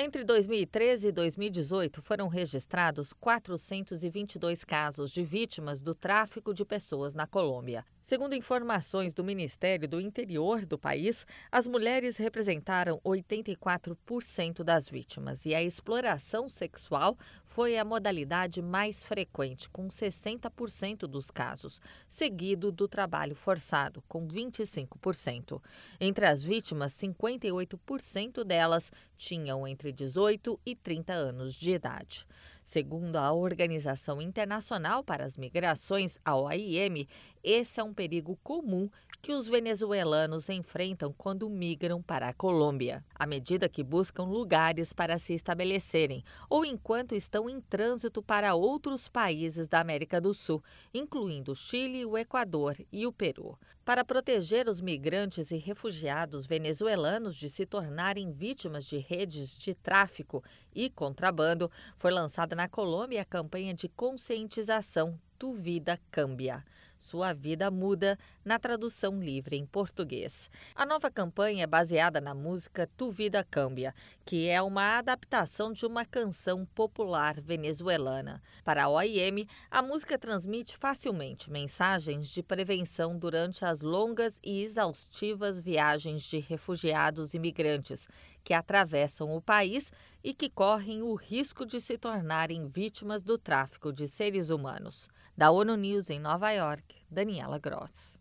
Entre 2013 e 2018, foram registrados 422 casos de vítimas do tráfico de pessoas na Colômbia. Segundo informações do Ministério do Interior do país, as mulheres representaram 84% das vítimas e a exploração sexual foi a modalidade mais frequente, com 60% dos casos, seguido do trabalho forçado, com 25%. Entre as vítimas, 58% delas tinham entre 18 e 30 anos de idade. Segundo a Organização Internacional para as Migrações, a OIM, esse é um perigo comum que os venezuelanos enfrentam quando migram para a Colômbia, à medida que buscam lugares para se estabelecerem ou enquanto estão em trânsito para outros países da América do Sul, incluindo o Chile, o Equador e o Peru. Para proteger os migrantes e refugiados venezuelanos de se tornarem vítimas de redes de tráfico e contrabando, foi lançada na Colômbia a campanha de conscientização Tu Vida Cambia. Sua vida muda, na tradução livre em português. A nova campanha é baseada na música Tu Vida Cambia, que é uma adaptação de uma canção popular venezuelana. Para a OIM, a música transmite facilmente mensagens de prevenção durante as longas e exaustivas viagens de refugiados e migrantes que atravessam o país e que correm o risco de se tornarem vítimas do tráfico de seres humanos. Da ONU News em Nova York, Daniela Gross.